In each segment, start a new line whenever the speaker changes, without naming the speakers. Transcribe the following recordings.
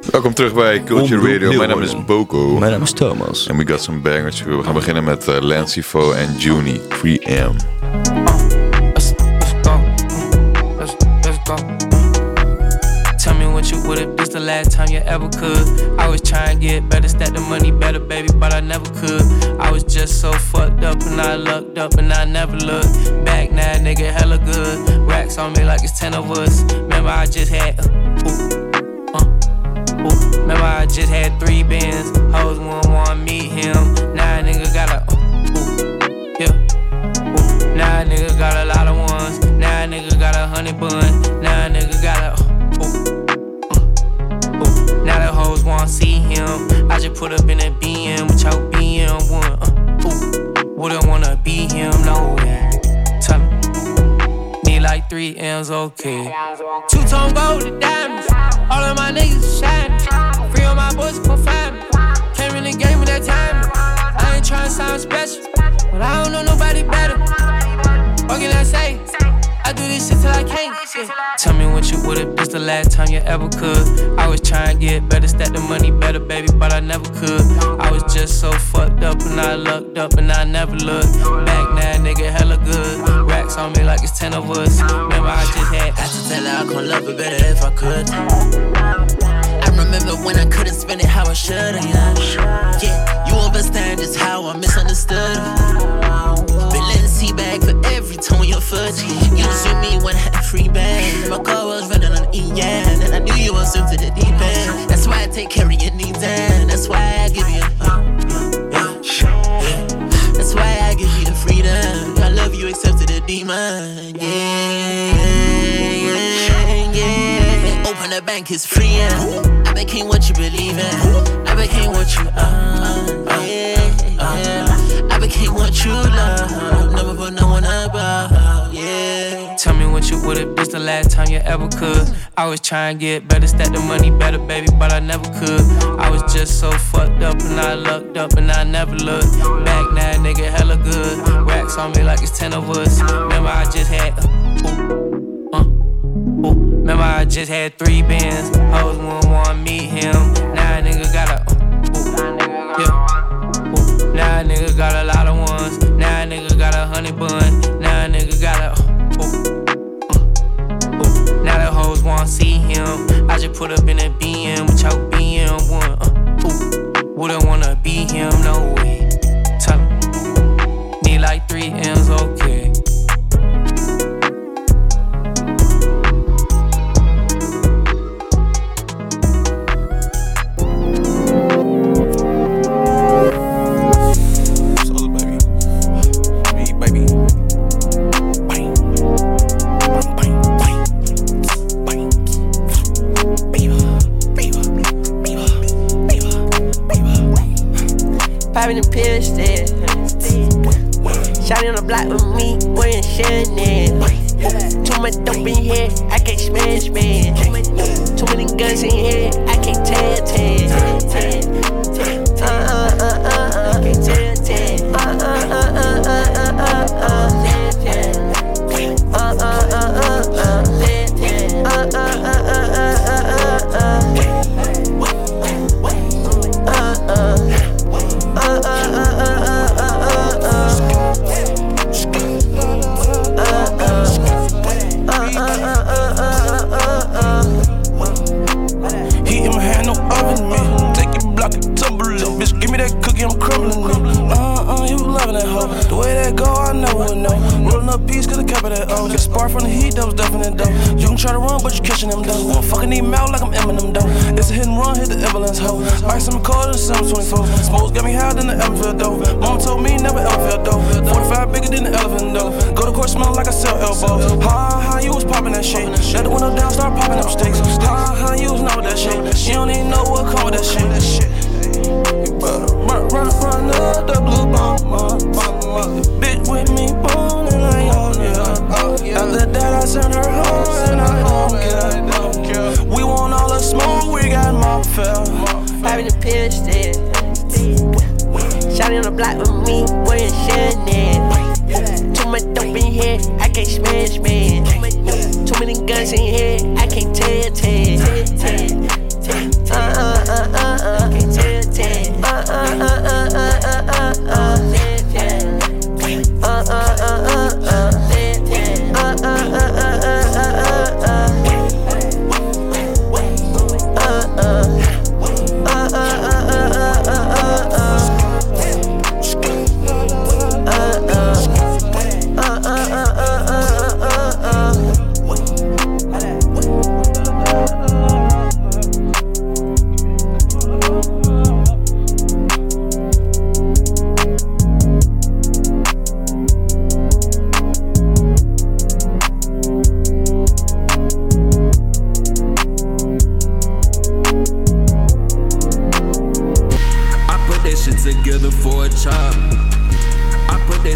Welkom terug bij Culture Radio. Mijn naam is Boko.
Mijn naam is Thomas.
En we got some bangers. We gaan beginnen met Lancey Foe en Junie, 3M.
Let's go. Tell me what you would've, this the last time you ever could. I was trying to get better, stack the money better, baby, but I never could. I was just so fucked up and I lucked up and I never looked back. Now nigga hella good. Racks on me like it's 10 of us. Remember I just had Remember I just had 3 bands. Hoes wouldn't wanna meet him. Now a nigga got a Now a nigga got a lot of ones. Now a nigga got 100 buns. Now a nigga got a Now the hoes wanna see him. I just put up in a BM with your BM1. Wouldn't wanna be him, no way. Tell me. Need like 3 M's, okay. 2-tone gold and diamonds. All of my niggas shining. Free on my boys for family. Came in the game with that time. I ain't tryna sound special, but I don't know nobody better. What can I say? I do this shit till I can't. Shit. Tell me what you would've, this the last time you ever could. I was trying to get better, stack the money better, baby, but I never could. I was just so fucked up and I lucked up and I never looked back. Now nigga hella good. Racks on me like it's 10 of us. Remember I just had to tell her I couldn't love her better if I could. I remember when I couldn't spend it how I should. Yeah, you understand just how I misunderstood. Bag for every tone your foot. You see me when I had a free band. My car was running on E-Yan, and I knew you was into the deep end. That's why I take care of your needs, and that's why I give you that's why I give you the freedom. I love you except to the demon. Yeah. Open the bank, it's free, and I became what you believe in. I became what you I became what you love. Never put no one above, yeah. Tell me what you would've, this the last time you ever could. I was trying to get better, stack the money better, baby, but I never could. I was just so fucked up and I lucked up and I never looked back. Now nigga hella good. Racks on me like it's 10 of us. Remember I just had Remember I just had 3 bands. Hoes wouldn't wanna meet him. Now a nigga got a Now a nigga got a lot of ones. Now a nigga got 100 buns. Now a nigga got a Now the hoes wanna see him. I just put up in a BM with your BM1. Wouldn't wanna be him, no way. Tell me. Need like 3 M's, okay.
Popping the pill instead. Shawty on the block with me, wearing Chanel. Too much dope in here, I can't smash, man. Too many guns in here, I can't tell. Can't
I'm crumbling it. You loving that hoe. The way that go, I never would know. Rolling up peace, cause I kept it at O. Get spark from the heat, that was definite though. You can try to run, but you catching them though. Fucking need mouth like I'm Eminem though. It's a hit and run, hit the ambulance hoe. Buy some cold in 724. Smokes got me higher than the Everfield though. Mama told me never ever felt dope. 45 bigger than the elephant though. Go to court smelling like I sell elbows. Ha, you was popping that shit. Let the window down, start popping up sticks. Ha, you was know that shit. You don't even know what come with that shit. You better run up the blue bomb. Bitch with me, boom, and I own ya. After that, I send her home, and I don't care. We want all the smoke, we got mob fell.
Popping the pill instead. Shawty on the block with me, wearing Chanel. Too much dope in here, I can't smash, man. Too many guns in here, I can't tell.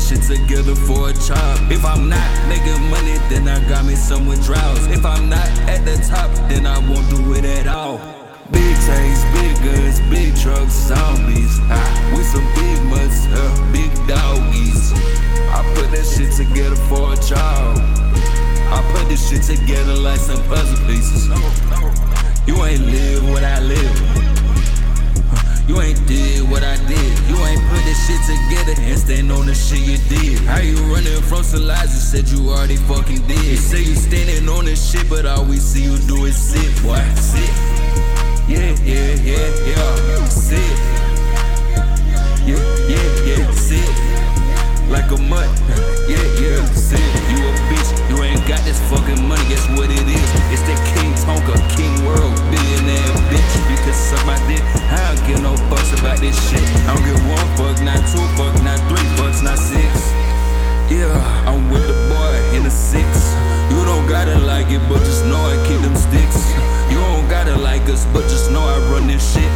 shit together for a job. If I'm not making money, then I got me somewhere drowse. If I'm not at the top, then I won't do it at all. Big tanks, big guns, big trucks, zombies. With some big mutts, big doggies. I put that shit together for a job. I put this shit together like some puzzle pieces. You ain't live what I live. You ain't did what I did. You ain't put this shit together and stand on the shit you did. How you running from some lies you said you already fucking did? You say you standing on this shit, but all we see you do is sit, boy, sit. Yeah, sit. Yeah, sit. Like a mutt, yeah, sit. You a bitch, you ain't got this fucking money, guess what it is? It's that King Tonka, King World, billionaire bitch. You can suck my dick, I don't give no fucks about this shit. I don't give 1 fuck, not 2 fuck, not 3 fucks, not 6. Yeah, I'm with the boy in the 6. You don't gotta like it, but just know I keep them sticks. You don't gotta like us, but just know I run this shit.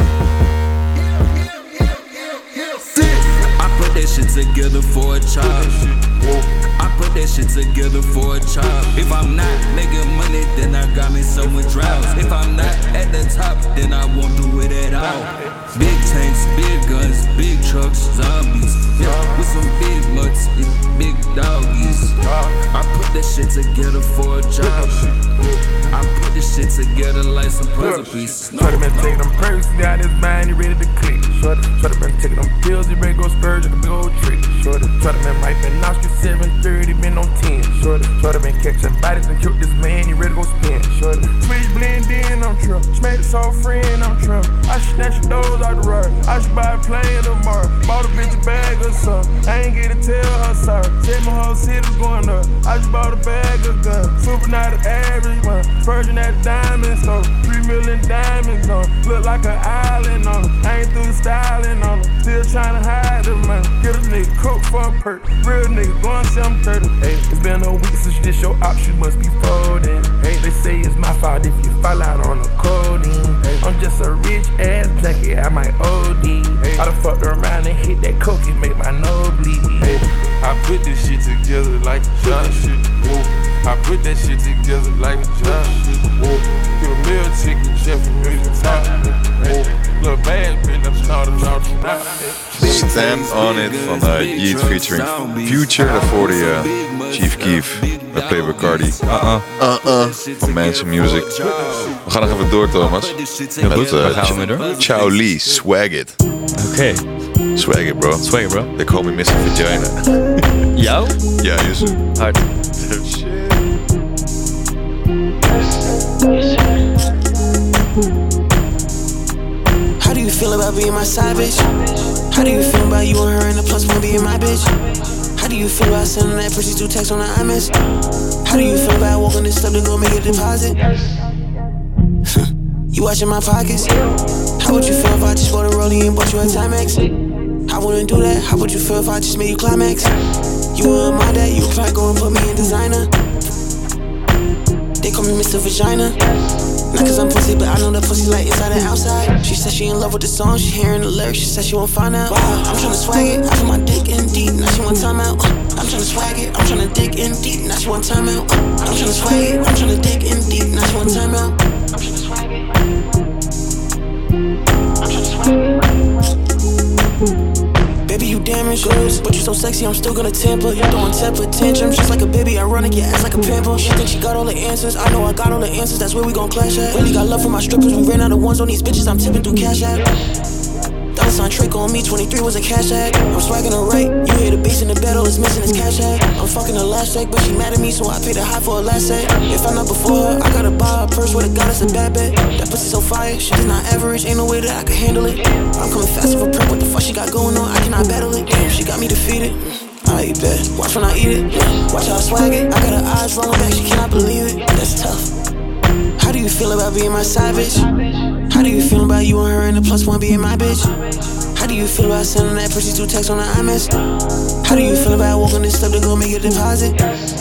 I put that shit together for a job. I put that shit together for a job. If I'm not making money, then I got me somewhere drowse. If I'm not at the top, then I won't do it at all. Big tanks, big guns, big trucks, zombies. With some big mutts and big doggies. I put that shit together for a job. I put this shit together like some puzzle pieces.
Shorty been taking them perks, got his mind, he ready to click. Shorty been taking them pills, he ready to go spurge at the big old trick. Shorty been wiping Oscar 730, been on 10. Shorty been catching bodies and killed this man, he ready to go spin. Shorty switch blend in, I'm true. Made it so friend, I'm true. I should snatch your doors out the road. I should buy a plane tomorrow. Bought a bitch a bag or something. I ain't get to tell her sorry. Said my whole city's going up. I just bought a bag of guns. Super not an average one. Virgin at the diamond store. 3 million diamonds on. Look like an island on them. I ain't through the styling on them. Still trying to hide them, man. Get a nigga cook for a perk. Real nigga going 730. Hey, it's been a week since this your ops, you must be folding. Hey, they say it's my fault if you fall out on the codeine. Hey, I'm just a rich ass junkie, I might OD. Hey, I done fucked around and hit that coke and make my nose bleed. Hey, I put this shit together like John shit. Whoa. I put that shit together like John shit. Whoa. Put a meal ticket, chef and music top. Little bad bitch, I'm starting out tonight.
Stand On It van Yeet featuring Future. Daarvoor de Chief Keef met Playboi Carti. Van Mansion Music. We gaan nog even door, Thomas. Met
gaan we door?
Chow Lee, Swag It.
Oké.
Swag It, bro.
Swag It, bro.
They call me Mr. Vagina.
Jou?
Ja, yes.
Hard.
How do you feel about being my side bitch? How do you feel about you and her and the plus one being my bitch? How do you feel about sending that pussy to text on the iMess? How do you feel about walking this step to go make a deposit? You watching my pockets? How would you feel if I just bought a rollie and bought you a Timex? I wouldn't do that. How would you feel if I just made you climax? You wouldn't mind that, you probably go and put me in designer. They call me Mr. Vagina. Not cause I'm pussy, but I know the pussy like inside and outside. She said she in love with the song, she hearing the lyrics, she said she won't find out. I'm tryna swag it, I put my dick in deep, now she want time out. I'm tryna swag it, I'm tryna dig in deep, now she want time out. I'm tryna swag it, I'm tryna dig in deep, now she want time out. I'm tryna swag it. I'm tryna swag it. Baby, you damaged goods, but you so sexy, I'm still gonna temper. You throwing temper tantrums just like a baby, I run your ass like a pamper. She think she got all the answers, I know I got all the answers, that's where we gon' clash at. Really got love for my strippers, we ran out of ones on these bitches, I'm tipping through Cash App. $1 trick on me, 23 was a cash act. I'm swagging her right, you hear the bass in the bed, all it's missing is cash act. I'm fucking her last check, but she mad at me, so I paid her high for a last set. If I'm not before her, I gotta buy a purse with a goddess, a bad bet. That pussy so fire, shit is not average, ain't no way that I can handle it. I'm coming fast for a prep, what the fuck she got going on, I cannot battle it. Damn, she got me defeated. I eat bet, watch when I eat it. Watch how I swag it, I got her eyes rolling back, she cannot believe it. That's tough. How do you feel about being my side bitch? How do you feel about you and her and the plus one being my bitch? How do you feel about sending that pussy to text on the iMess? How do you feel about walking this step to go make a deposit?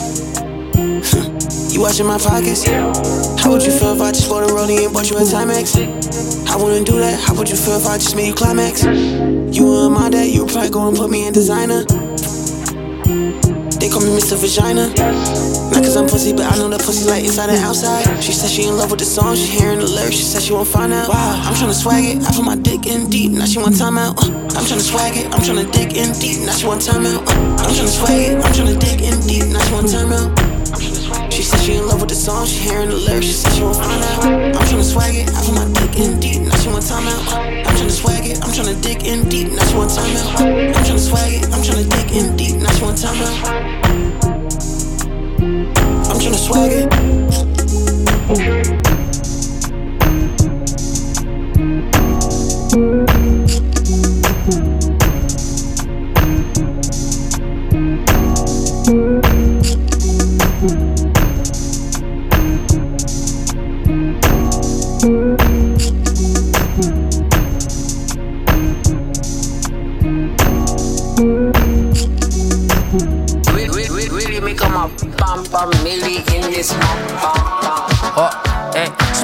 You watching my pockets? How would you feel if I just bought a rollie and bought you a Timex? I wouldn't do that. How would you feel if I just made you climax? You wouldn't mind that, you would probably go and put me in designer.
They call me Mr. Vagina. Not cause I'm pussy, but I know the pussy like inside and outside. She said she in love with the song, she hearing the lyrics. She said she won't find out. Wow, I'm tryna swag it. I put my dick in deep, now she want time out. I'm tryna swag it, I'm tryna dig in deep, now she want time out. I'm tryna swag it, I'm tryna dig in deep, now she want time out. She said she in love with the song, she hearing the lyrics. She said she won't find out. I'm tryna swag it, I put my dick in deep, now she want time out. I'm tryna swag it, I'm tryna dig in deep, now she want time out. I'm tryna swag it, I'm tryna dig in deep, now she want time out. I'm tryna swag it.
Really make them a bam bam milli in this bam bam.
Oh, hey,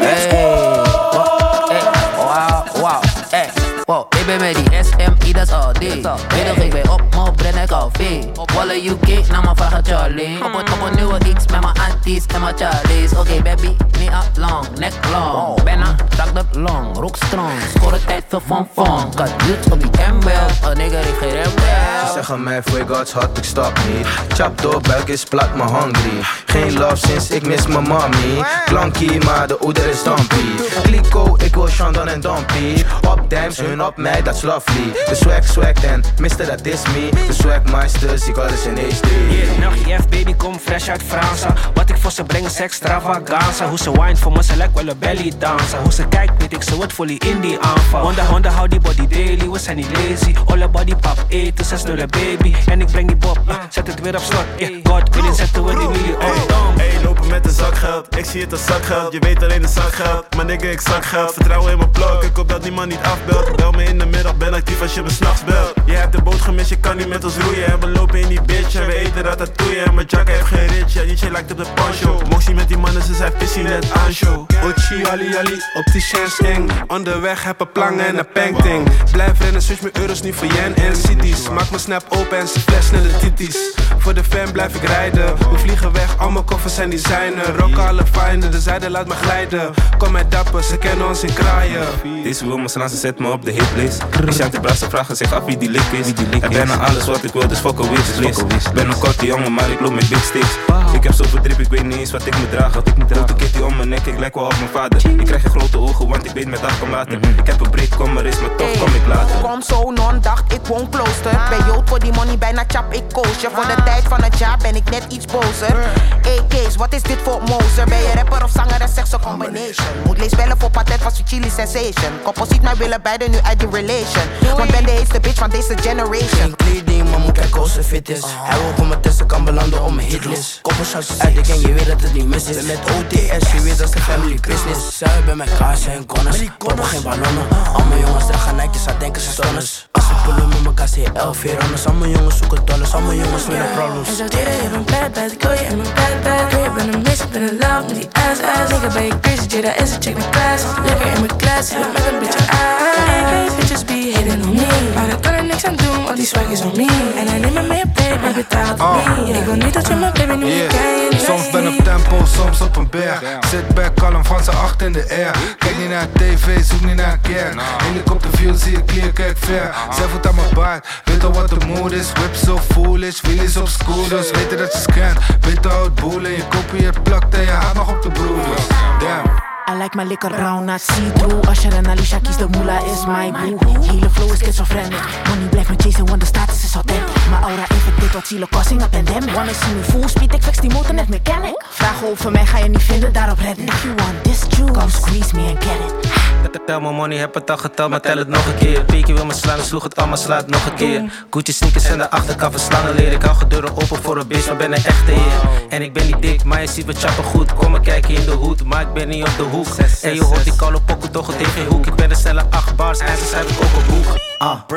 wow, hey. Wow, ik ben met die SMI, dat is al die. Weet ik ben op mijn brand en koffie. Wallen UK, naar mijn vraag Charlie. Op een nieuwe X met mijn aunties en mijn Charlies. Oké baby, niet up long, nek long. Bijna, tak dat long, rook strong. Score tijd veel van fun. Got youth op die M-wel, een nigger ik geen remwel.
Ze zeggen mij voor God's hot, ik stop niet. Chap door, buik is plat, maar hungry. Geen love sinds ik mis mijn mommy. Klankie, maar de oeder is dumpy. Kliko, ik wil Shandon en Dumpy. Op dimes, hun op mij, dat is lovely. De swag en mister, dat is me. De swagmeisters, ik alles in HD.
Yeah, nacht baby, kom fresh uit Fransa. Wat ik voor ze breng is extravaganza. Hoe ze wine voor me, ze lijkt wel een belly dansen. Hoe ze kijkt, weet ik, ze wordt fully in die aanval. Honda, hou die body daily, we zijn niet lazy. Alle body pap, 8 to 6 0 baby. En ik breng die bob, zet het weer op slot. God, willen zetten we die milli op.
Hey, lopen met een zakgeld, ik zie het als zakgeld. Je weet alleen de zakgeld, maar nigga ik zak geld. Vertrouwen in mijn blok, ik hoop dat niemand niet afbelt. Bel me in de middag, ben actief als je me s'nachts belt. Je hebt de boot gemist, je kan niet met ons roeien. En we lopen in die bitch en we eten ratatouille. En mijn jack heeft geen ritje, en DJ lijkt op de poncho. Moxie met die mannen, ze zijn pissie net aan show. Ochi, ali, opticiens eng. Onderweg heb een plang en een painting. Blijf rennen, switch mijn euro's niet voor yen en cities. Maak mijn snap open en ze flash naar de titties. Voor de fan blijf ik rijden. We vliegen weg, al mijn koffers zijn designer. Rock alle fijnen, de zijde laat me glijden. Kom met dapper, ze kennen ons in kraaien.
Deze wil me slaan, ze zet me op de hitlist. Die zijn te brassen, vragen zich af wie die lik is. En bijna alles wat ik wil, dus fuck a wishlist. Ben een korte jongen, maar ik loop met big sticks. Ik heb zoveel drip, ik weet niet eens wat ik moet dragen. Rote kitty om mijn nek, ik lijk wel op mijn vader. Ik krijg geen grote ogen, want ik weet met afkomaten. Ik heb een break, kom maar eens, maar toch kom ik later.
Kom zo non, dacht ik woon klooster. Bij Jood voor die money, bijna chap ik koosje. Voor de tijd van het jaar ben ik net iets bozer. Hey Kees, wat is dit voor mozer? Ben je rapper of zanger, dat zegt zo'n combination. Moet lees bellen voor patent van Chili Sensation. Koppels ziet mij willen beide nu uit die relation. Want ben de heetste bitch van deze generation.
Geen kleding, maar moet kijken hoe ze fit is. Hij wil komen tussen, kan belanden op mijn hitlist. Koppelshotjes uit, ik ken je weet dat het niet mis is. Met OTS, je weet dat is de family business. Zij bij mijn kaas en connors, poppen geen ballonnen. Al mijn jongens dragen Nike's, zij denken ze stonners. Als ze pullen met mijn KCL, 400. Al mijn jongens zoeken dollars, al mijn jongens willen problems.
En zo deden, je bent bad, ik wil je in mijn bad. Girl, je bent een miss, ik ben in love met die ass. Nigga ben je crazy, Jada is een check mijn class. Lekker in mijn class, met een bitch ass. Bitches be hating on me, maar daar kan er niks aan doen, want die swag is on me. En hij neemt me mee op date, maar betaalt voor me. Ik wil niet dat je mijn baby nu niet kent.
Soms ben op tempo, soms op een berg. Zit back, kalm van z'n 8 in de air. Kijk niet naar tv, zoek niet naar een kerk. Helikopterview, zie je clear, kijk ver. Zij voelt aan mijn baard, weet al wat de mood is. Whip so foolish, wheelies op scooters. Weten dat je scant, weet al het boelen. Je kopieert, plakt en je haat nog op de broeders. Damn.
I like my liquor round, not see-through. Usher en Alicia kies de moolah is my boo. Hele flow is schizofrenic. Money blijft me chasen, want de status is authentic. Mijn aura infecteert tot zielen, causing a pandemic. Wanna see me full speed, ik fix die motor net mechanic. Vragen over mij ga je niet vinden, daarop Reddit. If you want this juice, come squeeze me and get it.
Tel mijn money, heb het al geteld, maar tel het nog een keer. Peekie wil me slaan, sloeg het al, maar slaat het nog een keer. Gucci sneakers en de achterkant van slangenleer. Ik hou deuren open voor een bitch, maar ben een echte heer. En ik ben niet dik, maar je ziet we chappen goed. Kom maar kijken in de hoed, maar ik ben niet op de hoek. En je hoort die koude pokken toch het in geen hoek. Ik ben de cellen 8 bars, en ze schrijf ik ook een boek.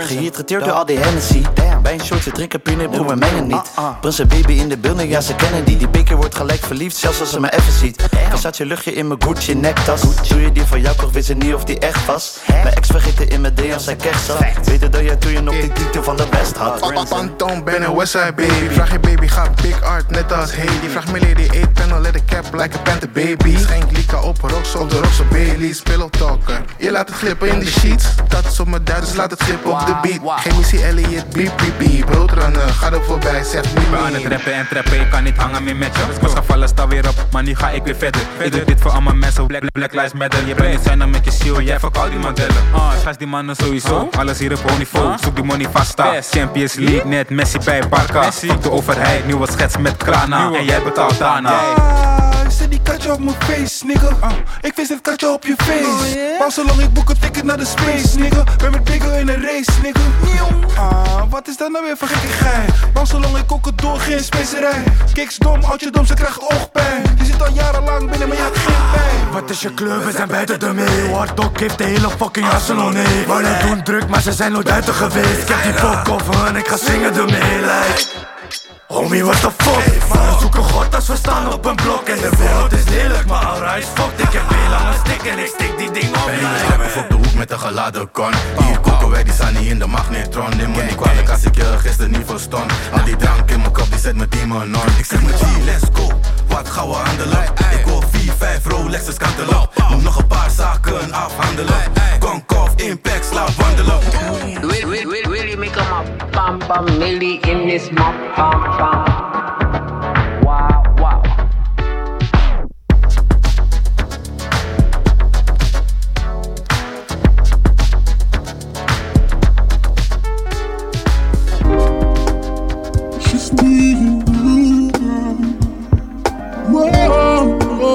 Gehydrateerd door al die Hennessy. Bij een shortje drinken puur, nee broer, we mengen niet. Prins en baby in de building, ja ze kennen die. Die pikker wordt gelijk verliefd, zelfs als ze me even ziet. Versace luchtje in mijn Gucci nektas. Doe je die van jou, toch wist ze niet of die echt was. Mijn ex vergeten in mijn DM's, zij kerst zat. Weten dat jij toen je nog de titel van de best had.
Anton, Ben en Westside baby. Vraag je baby, gaat big art, net als Haley. Vraag me lady, 8 panel, let a cap like a panther baby. Schenk Lika op rocks, op de rocks op Bailey's. Pillow talker, je laat het glippen in de sheets. Dat is op mijn Duits, laat het glippen op de beat. Geen Missy Elliott, beep beep beep. Broodrunnen, ga er voorbij, zeg niet meer.
Ik ben aan het rappen en trappen, ik kan niet hangen meer met je. Was gevallen, sta weer op, maar nu ga ik weer verder. Ik doe dit voor allemaal mensen, Black Lives Matter. Je bent niet zijn dan met je ziel, jij fuck al die modellen. Gas die mannen sowieso, alles hier op hoog niveau. Zoek die money vasta, Champions League, net Messi bij Barca. Fuck de overheid, nieuwe schets met Krana. En jij betaalt daarna.
Ik zet die katje op mijn face, nigga. Ik vis het katje op je face. Wou zolang ik boek een ticket naar de space, nigga. Ben met bigger in een race, nigga. Wat is dat nou weer voor gekkigheid? Wou zolang ik ook het door, geen specerij. Kiks dom, oudje dom, ze krijgt oogpijn. Je zit al jarenlang binnen, maar je hebt geen pijn.
Wat is je kleur, we zijn buiten ermee. Hardok heeft de hele fucking Arsenal, nee. Mannen doen druk, maar ze zijn nooit buiten geweest. Ik heb die fuck over en ik ga zingen ermee, like. Homie, what the fuck? We zoeken God als we staan op een blok. En de wereld is lelijk, maar aura is fucked. Ik heb heel lange stik en ik stik die ding op.
Ben je lekker op de hoek met een geladen kon. Hier koken wij die Sunny in de magnetron. Neem me niet kwalijk als ik je gisteren niet verstond. Al die drank in mijn kop, die zet mijn team on. Ik zeg met G, let's go. Wat gaan we handelen? Ik hoor 4, 5 Rolex's kantelen. Moet nog een paar zaken afhandelen. Konkoff, impact, slaap wandelen.
Really make a pam pam milli in this mop pam pam. Wow, wow.
Just need you. Whoa.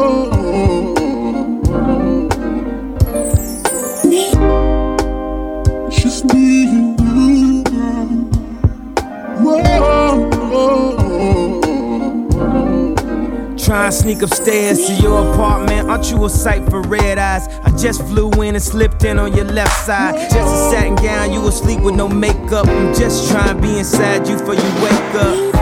Just need you.
Try and sneak upstairs to your apartment. Aren't you a sight for red eyes? I just flew in and slipped in on your left side. Just a satin gown, you asleep with no makeup. I'm just trying to be inside you before you wake up.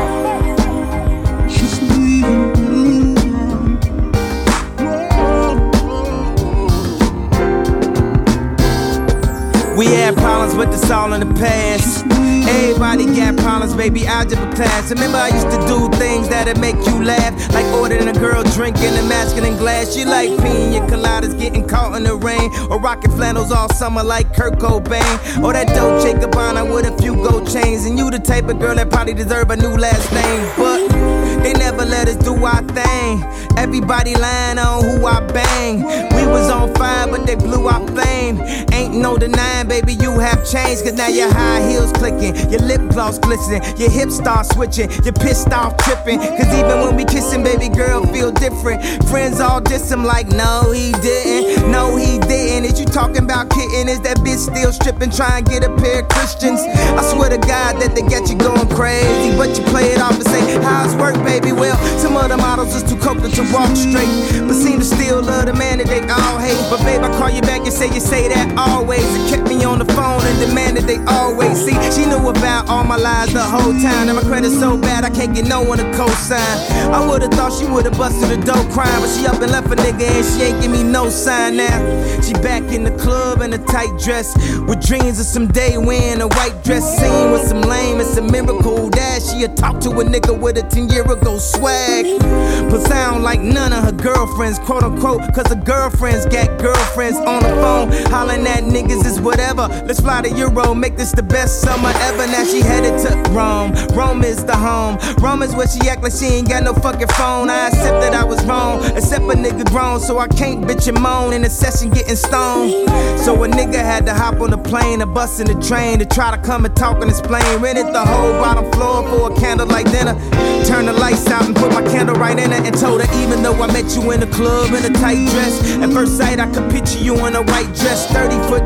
We had problems, but it's all in the past. Everybody got problems, baby, algebra class. Remember I used to do things that'd make you laugh, like ordering a girl drinking a masculine glass. You like pina coladas getting caught in the rain, or rocking flannels all summer like Kurt Cobain, or that Dolce Gabbana with a few gold chains. And you the type of girl that probably deserve a new last name, but they never let us do our thing. Everybody lying on who I bang. We was on fire, but they blew our flame. Ain't no denying, baby, you have changed. Cause now your high heels clicking, your lip gloss glistening, your hips start switching, you're pissed off tripping. Cause even when we kissing, baby girl, feel different. Friends all diss him like, no he didn't, no he didn't. Is you talking about kitten? Is that bitch still stripping, trying to get a pair of Christians? I swear to God that they get you going crazy, but you play it off and say, how's work, baby? Well, some of the models is too coated to walk straight, but seem to still love the man that they all hate. But babe, I call you back and say you say that always. It kept me on the phone and demanded they always see. She knew about all my lies the whole time. And my credit's so bad I can't get no one to co-sign. I would've thought she would've busted a dope crime, but she up and left a nigga and she ain't give me no sign now. She back in the club in a tight dress, with dreams of someday wearing a white dress scene with some lame. It's a miracle that she had talked to a nigga with a 10-year-ago swag, but sound like none of her girlfriends, quote unquote, cause her girlfriends got girlfriends on the phone hollering at niggas is whatever. Let's fly to Euro, make this the best summer ever. Now she headed to Rome. Rome is the home. Rome is where she act like she ain't got no fucking phone. I accept that I was wrong, except a nigga grown, so I can't bitch and moan in a session getting stoned. So a nigga had to hop on the plane, a bus and the train to try to come and talk and explain. Rented the whole bottom floor for a candlelight dinner. Turned the lights out and put my candle right in it, and told her even though I met you in the club in a tight dress, at first sight I could picture you in a white dress. 30-foot train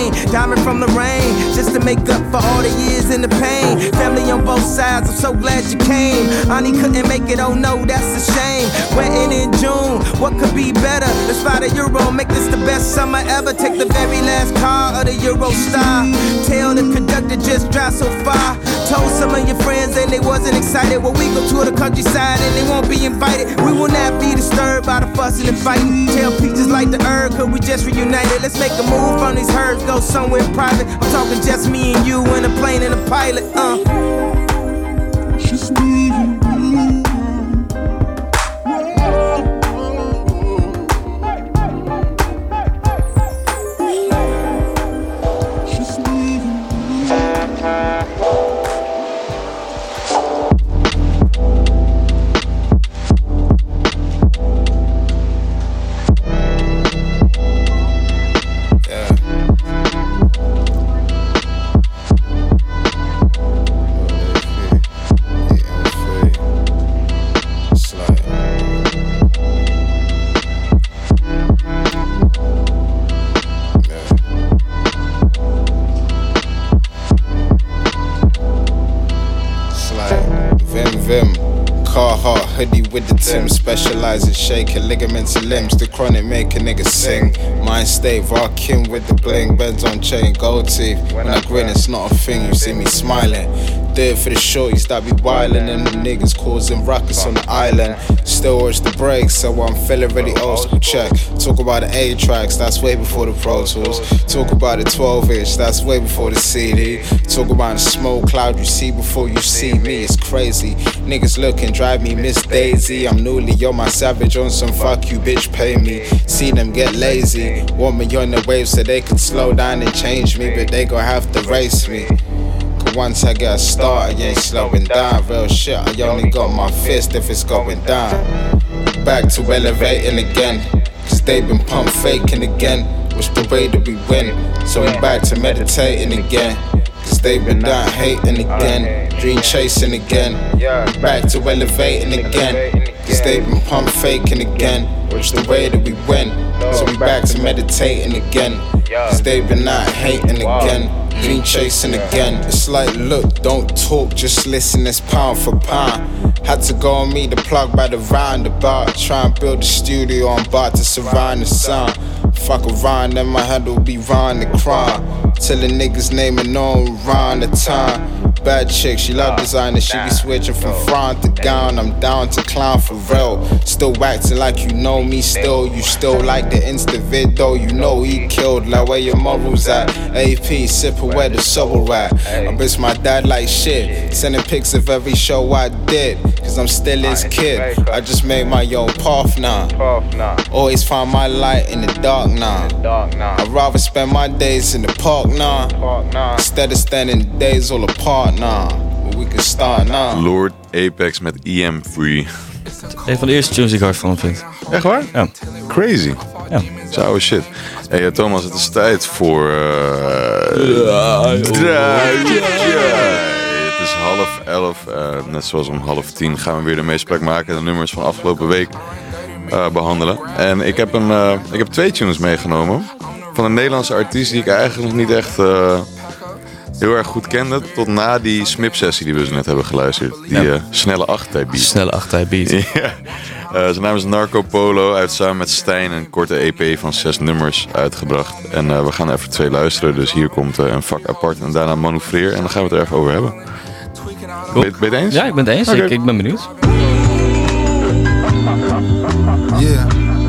champagne, diamond from the rain, just to make up for all the years in the pain. Family on both sides, I'm so glad you came. Ani couldn't make it, oh no, that's a shame. Wedding in June, what could be better? Let's fly to Euro, make this the best summer ever. Take the very last car of the Eurostar. Tell the conductor just drive so far. Told some of your friends and they wasn't excited. Well, we go to the countryside and they won't be invited. We will not be disturbed by the fussing and fighting. Tell peaches like the herb, cause we just reunited. Let's make a move from these herbs, go somewhere private. I'm talking just me and you in a plane and a pilot, Just me and you.
With the Tim, specialize in shaking ligaments and limbs. The chronic make a nigga sing. Mind state, rocking with the bling. Beds on chain, gold teeth. When I grin, it's not a thing, you see me smiling. Do it for the shorties that be wildin' and the niggas causing ruckus on the island. Still watch the breaks, so I'm feeling really old school check. Talk about the A-tracks, that's way before the Pro Tools. Talk about the 12-inch, that's way before the CD. Talk about the smoke cloud you see before you see me, it's crazy. Niggas looking, drive me Miss Daisy. I'm newly on my savage on some fuck you bitch pay me. See them get lazy, want me on the wave so they could slow down and change me. But they gon' have to race me. Once I get a start, I ain't slowing down. Real shit, I only got my fist if it's going down. Back to elevating again, cause they been pump faking again. Which the way that we win, so we back to meditating again. Cause they been down hating again, dream chasing again. Back to elevating again, cause they been pump faking again. Which the way that we win, so we back to meditating again. Cause they been out hating again, dream chasing again. It's like, look, don't talk, just listen, it's pound for pound. Had to go and meet the plug by the roundabout. Try and build a studio, I'm about to surround the sound. Fuck around, then my head will be round the crowd. Till the niggas name and known round the time. Bad chick, she love designer, she be switching from front to gown. I'm down to clown for real. Still acting like you know me still. You still like the Insta vid though, you know he killed. Like where your morals at? AP, sippin' where the soul at. I miss my dad like shit, sending pics of every show I did. Cause I'm still his kid, I just made my own path now. Always find my light in the dark now. I'd rather spend my days in the park now, instead of spending days all apart now. But we can start now.
Lord Apex met EM3.
Een van de eerste tunes die ik hard van vind.
Echt waar?
Ja.
Crazy.
Ja.
Zo shit. Hey Thomas, het is tijd voor... Het is 10:30. Net zoals om 9:30 gaan we weer de meespraak maken. De nummers van afgelopen week behandelen. En ik heb 2 tunes meegenomen. Van een Nederlandse artiest die ik eigenlijk nog niet echt... heel erg goed kende, tot na die Smip-sessie die we zo net hebben geluisterd. Die snelle 8-tijd beat.
Snelle 8-tijd beat.
Ja. Zijn naam is Narco Polo. Hij heeft samen met Stijn een korte EP van 6 nummers uitgebracht. En we gaan even 2 luisteren. Dus hier komt een vak apart en daarna Manoeuvreer. En dan gaan we het er even over hebben. Ben je het eens?
Ja, ik ben het eens. Okay. Ik ben benieuwd.
Yeah.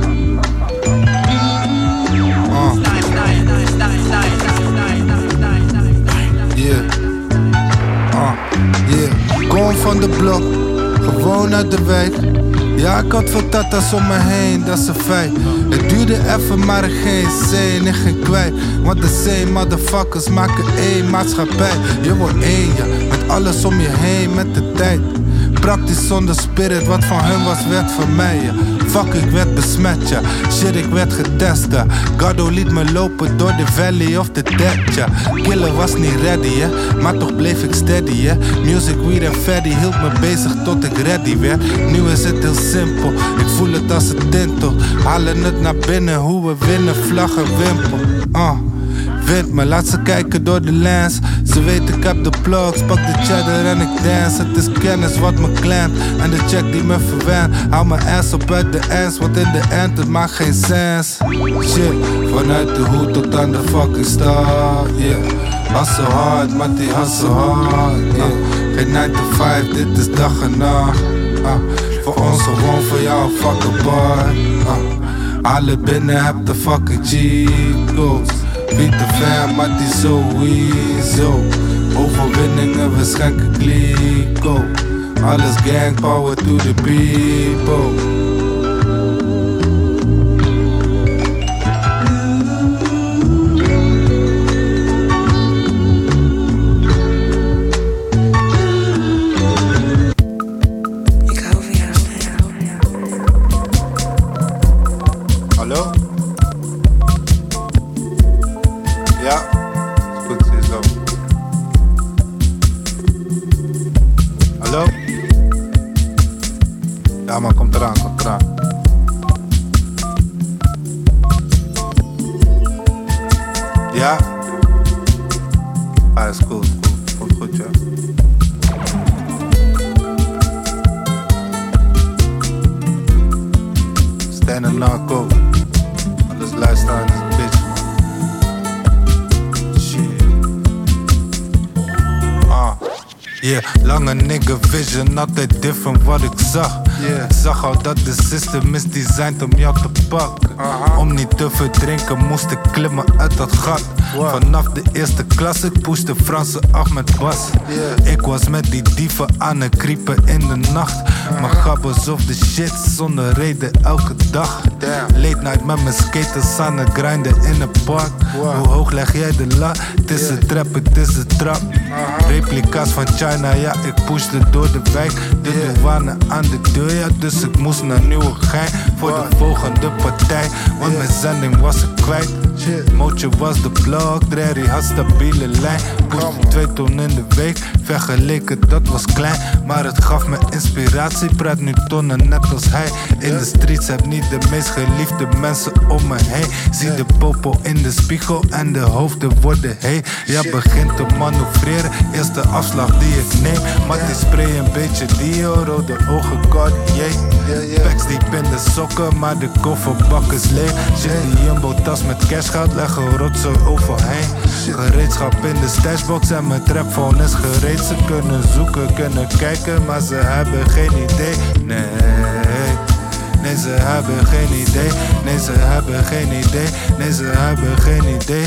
Gewoon van de blok, gewoon uit de wijk. Ja, ik had veel tatas om me heen, dat is een feit. Het duurde even, maar er geen C en geen kwijt. Want de C-motherfuckers maken één maatschappij. Je wordt één, ja, met alles om je heen, met de tijd. Praktisch zonder spirit, wat van hun was werd van mij, ja. Fuck, ik werd besmet, ja. Shit, ik werd getest, ja. Gardo liet me lopen door de valley of the dead, ja. Killer was niet ready, ja. Maar toch bleef ik steady, ja. Music, weed en fatty hield me bezig tot ik ready werd. Nu is het heel simpel, ik voel het als een tintel. Halen het naar binnen, hoe we winnen, vlaggen, wimpel. Wit, maar laat ze kijken door de lens. Ze weet ik heb de plugs, pak de cheddar en ik dance. Het is kennis wat me claimt en de check die me verwent. Hou mijn ass op uit de ends, want in de end het maakt geen sens. Shit, vanuit de hoed tot aan de fucking star, yeah. Hustle hard, maar die hustle hard, yeah. Geen 9 to 5, dit is dag en nacht. Voor ons gewoon, voor jou fuck apart. Alle binnen heb de fucking Chicos. Beat de fan, maar die sowieso. Overwinningen, we schenken kliko. Alles gang power to the people. Lange nigga vision, altijd different wat ik zag. Ik zag al dat de system is designed om jou te pakken. Om niet te verdrinken moest ik klimmen uit dat gat. Vanaf de eerste klas, ik pushte Franse af met bas. Ik was met die dieven aan het creepen in de nacht. Mijn gabbers of de shit zonder reden elke dag. Late night met mijn skaters aan het grinden in het park. Hoe hoog leg jij de la? Het is een trap, het is een trap. Replica's van China, ja ik pushte door de wijk. De douane aan de deur, ja dus ik moest naar Nieuwegein. Voor de volgende partij, want mijn zending was ik kwijt. Mootje was de blog, Drerry had stabiele lijn. Pushte 2 ton in de week, vergeleken dat was klein. Maar het gaf me inspiratie, praat nu tonnen net als hij. In de streets heb niet de meest geliefde mensen om me heen. Zie de popo in de spiegel en de hoofden worden heet. Ja begint te manoeuvreren, eerste afslag die ik neem. Maar die spray een beetje Dior, rode ogen Cartier. Packs diep in de sokken, maar de kofferbak is leeg. Shit die jumbo tas met cashgoud, leg een rotzooi overheen. Gereedschap in de stashbox en mijn trapphone is gereed. Ze kunnen zoeken, kunnen kijken, maar ze hebben geen idee. Nee, ze hebben geen idee. Nee, ze hebben geen idee. Nee, ze hebben geen idee.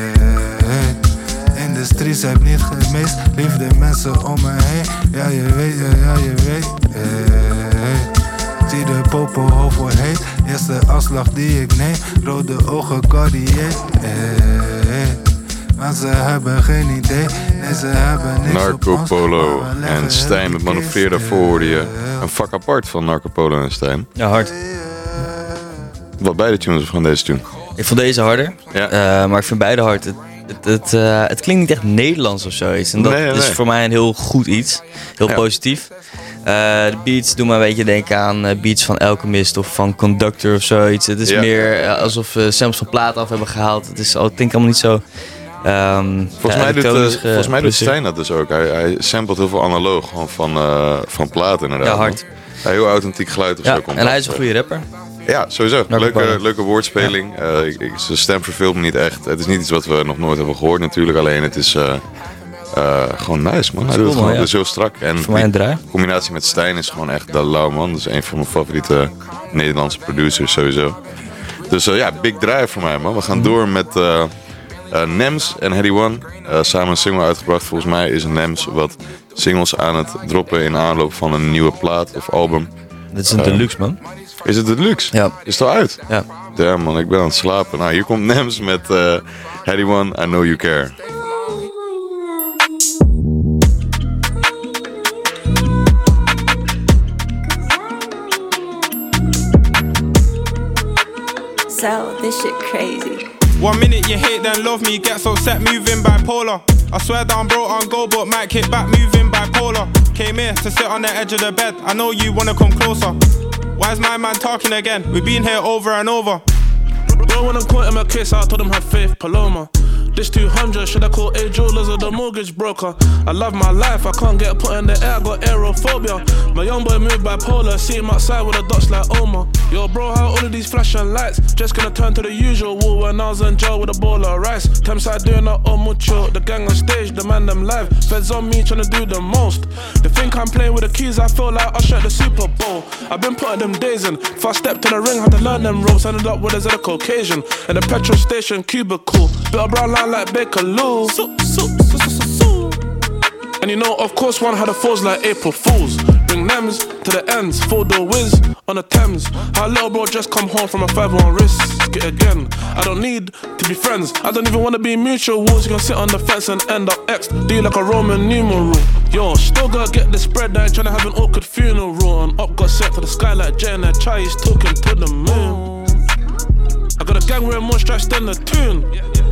In de streets heb niet gemist. Liefde mensen om me heen. Ja je weet, ja je weet. Zie de popo hoofd wordt heet. Eerste afslag die ik neem. Rode ogen Cartier. Maar ze hebben geen idee. Nee, ze hebben niks
Narco
op ons.
Polo en Stijn met Manoeuvreer, daarvoor hoorde je een vak apart van Narco Polo en Stijn.
Ja, hard.
Wat beide tunes van deze tune?
Ik vond deze harder,
ja.
Maar ik vind beide hard. Het klinkt niet echt Nederlands of zoiets. En dat is voor mij een heel goed iets. Heel positief. De beats doen me een beetje denken aan beats van Alchemist of van Conductor of zoiets. Het is meer alsof we samples van plaat af hebben gehaald. Het klinkt allemaal niet zo...
volgens mij doet Stijn dat dus ook. Hij samplet heel veel analoog, gewoon van platen inderdaad.
Ja, hard.
Heel authentiek geluid of zo komt.
En hij is een goede rapper.
Ja, sowieso. Leuke woordspeling. Zijn stem verveelt me niet echt. Het is niet iets wat we nog nooit hebben gehoord natuurlijk. Alleen het is gewoon nice, man. Hij doet het gewoon dus heel strak. En
voor mij een draai.
De combinatie met Stijn is gewoon echt de lauw, man. Dat is een van mijn favoriete Nederlandse producers sowieso. Dus big drive voor mij, man. We gaan door met Nems en Heady One. Samen een single uitgebracht. Volgens mij is Nems wat singles aan het droppen in aanloop van een nieuwe plaat of album.
Dit is een deluxe, man.
Is het deluxe?
Ja.
Is het al uit?
Ja.
Damn, man, ik ben aan het slapen. Nou, hier komt Nems met Heady One, I Know You Care.
So, this shit crazy.
1 minute you hate then love me, get so set moving bipolar. I swear down bro on go but might kick back moving bipolar. Came here to sit on the edge of the bed, I know you wanna come closer. Why is my man talking again? We've been here over and over.
Bro, when I'm caught in my kiss, I told him have faith, Paloma. This 200, should I call A jewelers or the mortgage broker? I love my life, I can't get put in the air, got aerophobia. My young boy moved bipolar, see him outside with the dots like Omar. Yo bro, how all of these flashing lights just gonna turn to the usual when I was in jail with a bowl of rice. Thameside doing that on mucho, the gang on stage, the man them live. Feds on me trying to do the most. They think I'm playing with the keys, I feel like I shot the Super Bowl. I've been putting them days in. If I stepped to the ring, had to learn them ropes. Ended up with a Caucasian in the petrol station cubicle. Bit of brown line like Bakerloo. And you know, of course, one had the fours like April Fools. Bring Nems to the ends, 4-door whiz on the Thames. How little bro just come home from a 5-1 risk it again. I don't need to be friends, I don't even want to be mutual wars. You can sit on the fence and end up X, do like a Roman numeral. Yo, still gotta get this bread, I ain't tryna have an awkward funeral. And up got set to the sky like Jay and that Chai, he's talking to the moon. I got a gang wearing more stripes than the tune.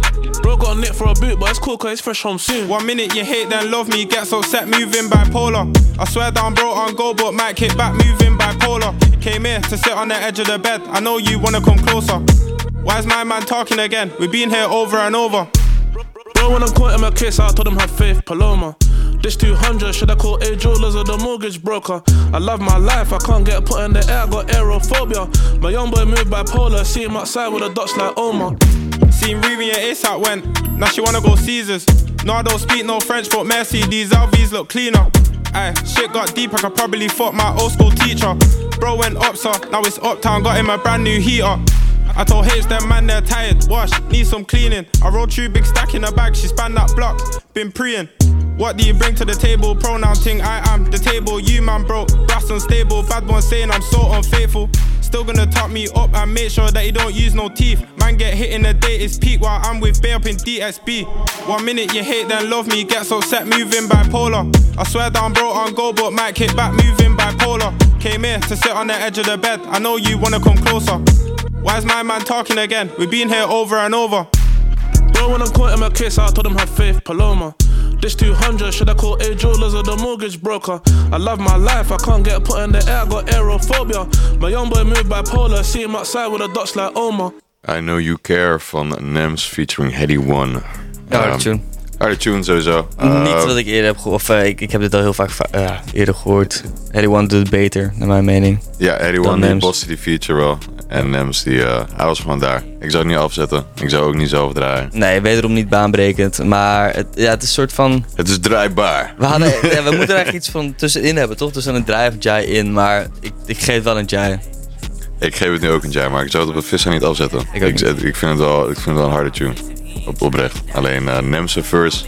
Bro got a nick for a boot, but it's cool cause he's fresh home soon.
1 minute you hate then love me, get so set, moving bipolar. I swear down bro on go, but might kick back, moving bipolar. Came here to sit on the edge of the bed, I know you wanna come closer. Why is my man talking again? We've been here over and over.
Bro, when I'm caught in my case, I told him have faith, Paloma. This 200, should I call A jewelers or the mortgage broker? I love my life, I can't get put in the air, got aerophobia. My young boy moved bipolar, see him outside with the dots like Omar.
Seen Riri and ASAP went, now she wanna go Caesars. No, I don't speak no French, but merci, these LVs look cleaner. Aye, shit got deep, I could probably fuck my old school teacher. Bro went up, so now it's uptown, got him a brand new heater. I told H, them man they're tired, wash, need some cleaning. I rolled through big stack in the bag, she spanned that block, been preying. What do you bring to the table? Pronoun ting, I am the table. You man broke, brass unstable. Bad one saying I'm so unfaithful. Still gonna top me up and make sure that he don't use no teeth. Man get hit in the day, it's peak while I'm with Bay up in DSB. 1 minute you hate then love me, get so set, moving bipolar. I swear down bro on go, but might kick back, moving bipolar. Came here to sit on the edge of the bed, I know you wanna come closer. Why is my man talking again? We've been here over and over.
Bro, when I'm caught in my case, I told him have faith, Paloma. This 200, should I call A jewelers or the mortgage broker? I love my life, I can't get put in the air, got aerophobia. My young boy moved bipolar, see him outside with the dots like Omar.
I Know You Care van Nems featuring Heady One.
Harde tune.
Harde tune sowieso.
Niet wat ik eerder heb gehoord, of ik heb dit al heel vaak eerder gehoord. Heady One doet het beter, naar mijn mening.
Ja, Heady One die boste die feature wel. En Nems die, hij was gewoon daar. Ik zou het niet afzetten. Ik zou ook niet zelf draaien.
Nee, wederom niet baanbrekend. Maar het is een soort van...
Het is draaibaar.
We moeten er eigenlijk iets van tussenin hebben, toch? Tussen een draai of jai in. Maar ik geef het wel een jai.
Ik geef het nu ook een jai, maar ik zou het op het Vissa niet afzetten. Ik vind het wel een harde tune. Oprecht. Alleen Nems' verse,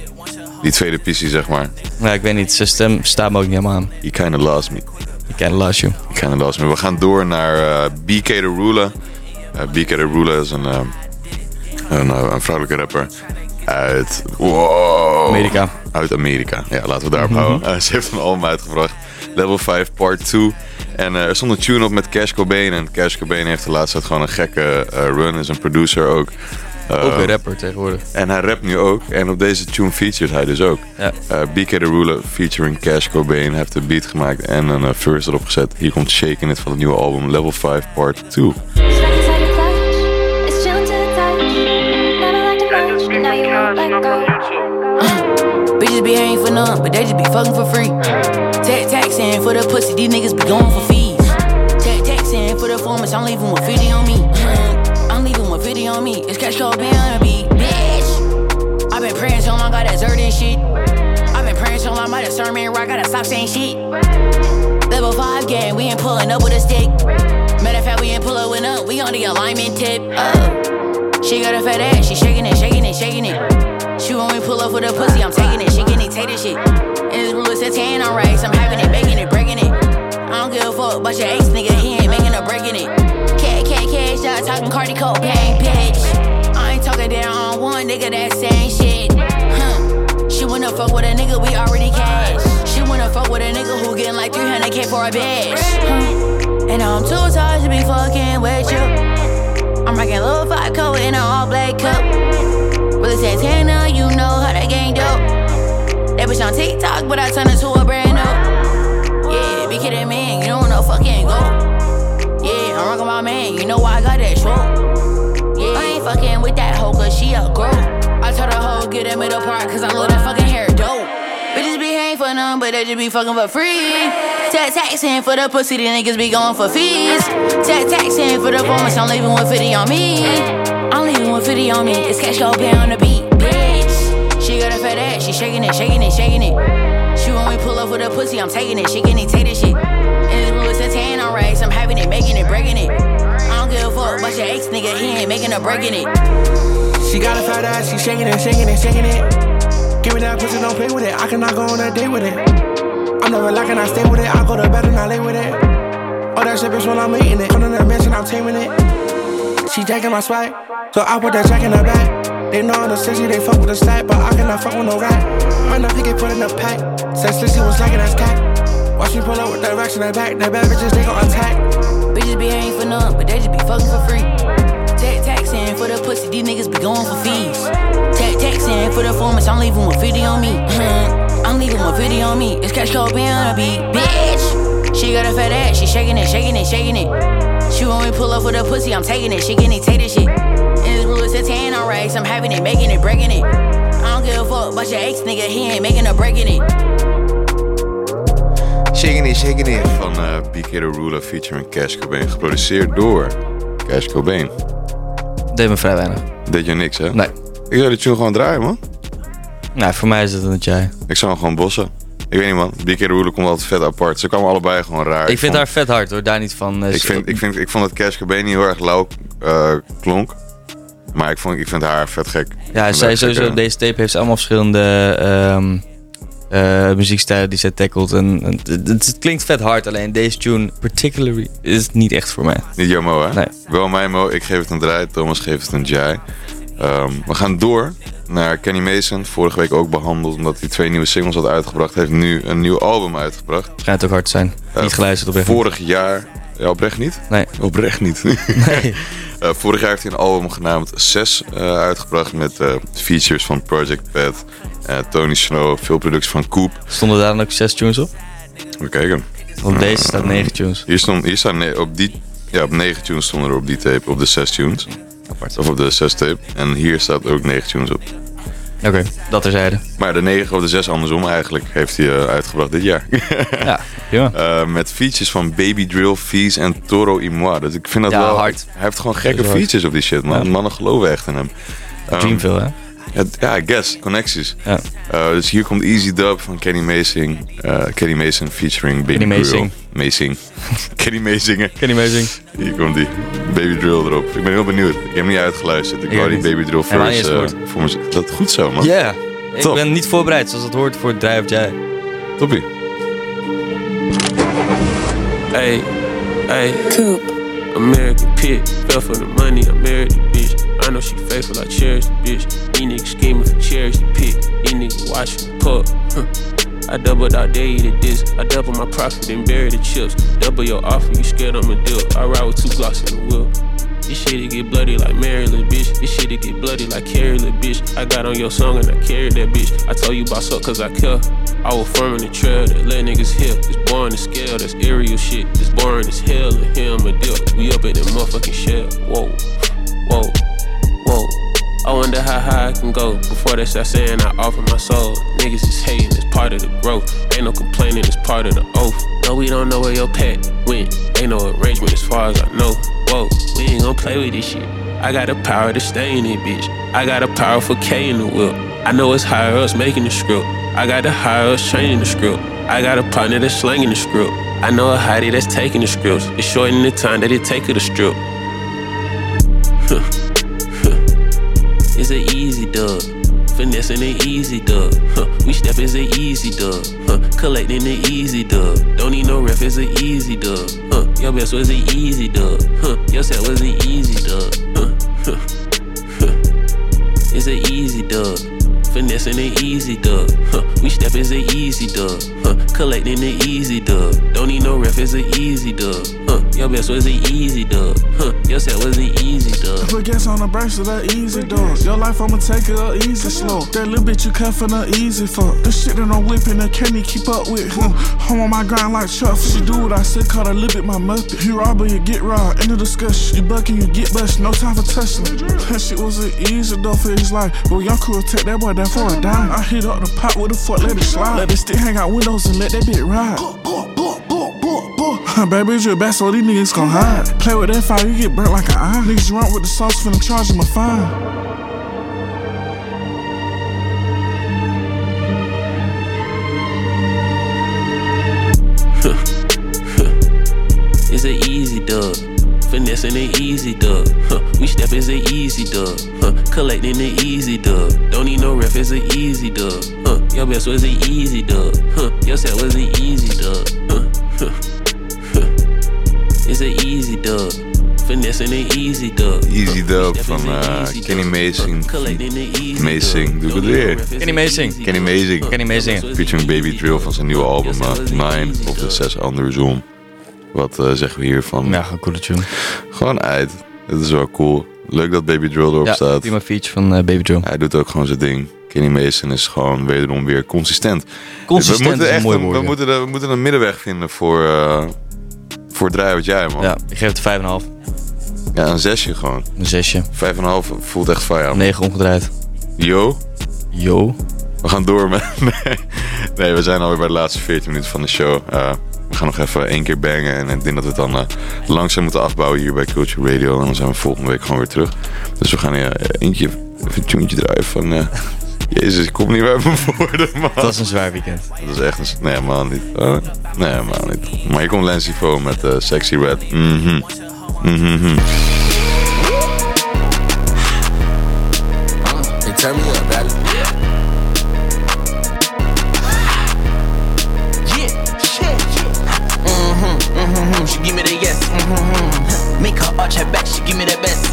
die tweede pissie zeg maar.
Ja, ik weet niet. Zijn stem staat me ook niet helemaal aan.
You kinda lost me.
You kinda lost you.
You kinda lost me. We gaan door naar BK The Ruler. BK The Ruler is een vrouwelijke rapper uit
Amerika.
Uit Amerika. Ja, laten we daarop houden. Ze heeft een album uitgebracht. Level 5 Part 2. En er stond een tune op met Cash Cobain. En Cash Cobain heeft de laatste tijd gewoon een gekke run. Is een producer ook.
Ook een rapper tegenwoordig.
En hij rapt nu ook. En op deze tune featured hij dus ook.
Ja.
BK The Ruler featuring Cash Cobain. Hij heeft de beat gemaakt en een verse erop gezet. Hier komt Shakin' It van het nieuwe album Level 5 Part 2.
Bitches be hating for none, but they just be fucking for free. Taxing for the pussy, these niggas be going for fees. Taxing for the formats, I'm leaving with 50 on me. I'm leaving with 50 on me. It's Cash Cobain on the beat, bitch. I've been praying so long, got that Zerd and shit. I've been praying so long, my discernment rock, gotta stop saying shit. Level 5 gang, we ain't pulling up with a stick. Matter of fact, we ain't pulling up, we on the alignment tip. She got a fat ass, she shaking it, shaking it, shaking it. She when we pull up with a pussy, I'm taking it, she can take this shit. And this blue is a 10 on rice, I'm having it, baking it, breaking it. I don't give a fuck about your ex nigga, he ain't making or breaking it. Cash, y'all talking Cardi Cobain, bitch. I ain't talking down on one nigga that saying shit. She wanna fuck with a nigga, we already cash. She wanna fuck with a nigga who getting like 300K for a bitch. And I'm too tired to be fucking with you. I'm rocking Lil 5 coat in an all black cup. With a Santana, you know how that gang dope. That bitch on TikTok, but I turn her to a brand new. Yeah, be kidding me, you don't know fucking go. Yeah, I'm rockin' my man, you know why I got that show. Yeah, I ain't fucking with that hoe cause she a girl. I that middle part, cause I love that fucking hair dope. Bitches be hating for none, but they just be fucking for free. Taxing for the pussy, the niggas be going for fees. Taxing for the performance, I'm leaving 150 on me. I'm leaving 150 on me, it's cash go pay on the beat, bitch. She got a fat ass, she shaking it, shaking it, shaking it. She when we pull up with a pussy, I'm taking it, she getting it, take this shit. And this blue is a 10 on race, I'm having it, making it, breaking it. I don't give a fuck about your ex nigga, he ain't making or breaking it.
She got a fat ass, she shaking it, shaking it, shaking it. Give me that pussy, don't play with it, I cannot go on a date with it. I'm never lacking, I stay with it, I go to bed and I lay with it. All that shit bitch when I'm eating it, on the mansion, I'm taming it. She jacking my swag, so I put that jack in her back. They know on the city, they fuck with the stack, but I cannot fuck with no rat. Run up, he get put in the pack, said Slissy was lacking, that's cat. Watch me pull up with that racks in their back, that bad bitches, they gon' attack.
Bitches be hating for none, but they just be fucking for free. Taxing for the pussy, these niggas be going for fees. Taxing for the performance, I'm leaving 150 on me. I'm leaving 150 on me, it's cash cold being on the beat, bitch. She got a fat ass, she shaking it, shaking it, shaking it. She when we pull up with a pussy, I'm taking it, she getting it, take this shit. And this blue is a 10 on race, I'm having it, making it, breaking it. I don't give a fuck about your ex nigga, he ain't making or breaking it.
Shaking It van BK Rula featuring Cash Cobain. Geproduceerd door Cash Cobain.
Deed me vrij weinig.
Deed je niks, hè?
Nee.
Ik zou de tune gewoon draaien, man.
Nou, voor mij is het een jij.
Ik zou hem gewoon bossen. Ik weet niet, man. BK Rula komt altijd vet apart. Ze kwamen allebei gewoon raar.
Ik vind haar vet hard, hoor. Daar niet van.
Ik vond dat Cash Cobain niet heel erg lauw klonk. Maar ik vind haar vet gek.
Ja, zij sowieso, deze tape heeft allemaal verschillende muziekstijlen die zij tackelt. En het klinkt vet hard, alleen deze tune particularly is niet echt voor mij.
Niet jouw mo, hè?
Nee.
Wel mijn mo, ik geef het een draai, Thomas geeft het een jai. We gaan door naar Kenny Mason. Vorige week ook behandeld, omdat hij 2 nieuwe singles had uitgebracht. Hij heeft nu een nieuw album uitgebracht.
Schijnt ook hard te zijn. Niet geluisterd oprecht.
Vorig jaar... Ja, oprecht niet?
Nee.
Oprecht niet. Nee. Vorig jaar heeft hij een album genaamd 6 uitgebracht met features van Project Pat, Tony Snow, veel producties van Coop.
Stonden daar dan ook 6 tunes op?
We kijken.
Op deze staat 9 tunes.
Hier staan op 9 tunes stonden er op die tape, op de 6 tunes. Apart. Of op de 6 tape. En hier staat ook 9 tunes op.
Oké, dat terzijde.
Maar de 9 of de 6 andersom eigenlijk heeft hij uitgebracht dit jaar.
Ja,
met features van Baby Drill, Fees en Toro y Moi. Dus ik vind dat wel
hard.
Hij heeft gewoon gekke features op die shit, man. Ja. Mannen geloven echt in hem.
Dreamville, hè?
Ja, I guess. Connecties.
Ja.
Dus hier komt Easy Dub van Kenny Mason. Kenny Mason featuring Baby Drill. Macing. Kenny Mazingen.
Kenny Mazing.
Hier komt die. Baby Drill erop. Ik ben heel benieuwd. Ik heb hem niet uitgeluisterd. Ik wou die Baby Drill verse voor me. Dat is goed zo, man.
Ja. Yeah. Ik ben niet voorbereid zoals het hoort voor het Draai of Jai.
Toppie.
Hey, hey. Coop. American pit, fell for the money, I married the bitch. I know she faithful, I cherish the bitch. These niggas scheming for cherish the pit. These niggas watching the pup. I doubled out there, eat this. I double my profit and bury the chips. Double your offer, you scared I'm a dip. I ride with 2 Glocks in the whip. This shit it get bloody like Mary, little bitch. This shit it get bloody like Carrie, little bitch. I got on your song and I carried that bitch. I told you boss up cause I care. I was firm in the trail that let niggas hear. It's boring to scale, that's aerial shit. It's boring as hell and here I'm a dip. We up at that motherfucking shell. Whoa, whoa, whoa. I wonder how high I can go. Before they start saying I offer my soul. Niggas is hating, it's part of the growth. Ain't no complaining, it's part of the oath. No, we don't know where your pet went. Ain't no arrangement as far as I know. Whoa, we ain't gon' play with this shit. I got the power to stay in it, bitch. I got a powerful K in the whip. I know it's higher us making the script. I got the higher us changing the script. I got a partner that's slanging the script. I know a hottie that's taking the scripts. It's shortening the time that it take her to strip. It's an easy dub. Finessing an easy dub. We step is an easy dub. Collecting an easy dub. Don't need no ref, it's an easy dub. Your best was an easy dub. Your set was an easy dub. It's an easy dub. Finessing an easy dub. We step is an easy dub. Collecting an easy dub. Don't need no ref, it's an easy dub. Your best was an easy dub. Your set was an easy dub.
Put gas on the brakes of that easy dub. Your life I'ma take it up easy slow. That little bitch you cut for the easy fuck. The shit that I'm whipping, that can't even keep up with. I'm on my grind like Chuck. She do what I said, call her little bit my muppet. You rob or you get robbed, end of discussion. You bucking, you get busted, no time for touching. That shit was an easy dub for his life. But young crew take that boy
down for a dime. I hit up the pot with the fuck, let it slide. Let the stick hang out windows and let that bitch ride. Baby, it's your best, so these niggas gon' hide. Play with that fire, you get burnt like an eye. Niggas run with the sauce, finna charge him a fine.
It's an easy dub. Finessing an easy dub. We step is an easy dub. Collecting an easy dub. Don't need no ref, it's an easy dub. Your best was an easy dub. Your set was an easy dub. It's an easy dub. Finessing an easy dub.
Easy dub van Kenny Mazing. Mazing, doe ik het weer.
Kenny Mazing.
Kenny Mazing.
Kenny Mazing.
Featuring Baby Drill van zijn nieuwe album 9 of The 6 Andersom. Wat zeggen we hiervan?
Ja, een coole tune.
Gewoon uit. Het is wel cool. Leuk dat Baby Drill erop staat.
Prima feature van Baby Drill.
Hij doet ook gewoon zijn ding. Kenny Mason is gewoon wederom weer consistent.
Consistent
dus
is een mooi woord.
We moeten een middenweg vinden voor het draaien wat jij, man.
Ja, ik geef het 5,5.
Ja, een 6 gewoon.
Een 6.
5,5 voelt echt fijn aan.
9 omgedraaid.
Yo.
We
gaan door met... Nee, we zijn alweer bij de laatste 14 minuten van de show. We gaan nog even 1 keer bangen. En ik denk dat we het dan langzaam moeten afbouwen hier bij Culture Radio. En dan zijn we volgende week gewoon weer terug. Dus we gaan even een tunetje draaien van... Jezus, ik kom niet bij mijn woorden, man.
Dat is een zwaar weekend.
Dat is echt een... Nee, man, niet. Nee, man, niet. Maar hier komt Lancy Fo met Sexy Red. Hey,
turn me up, baby.
She give me the yes. Make her arch her back. She give me the best.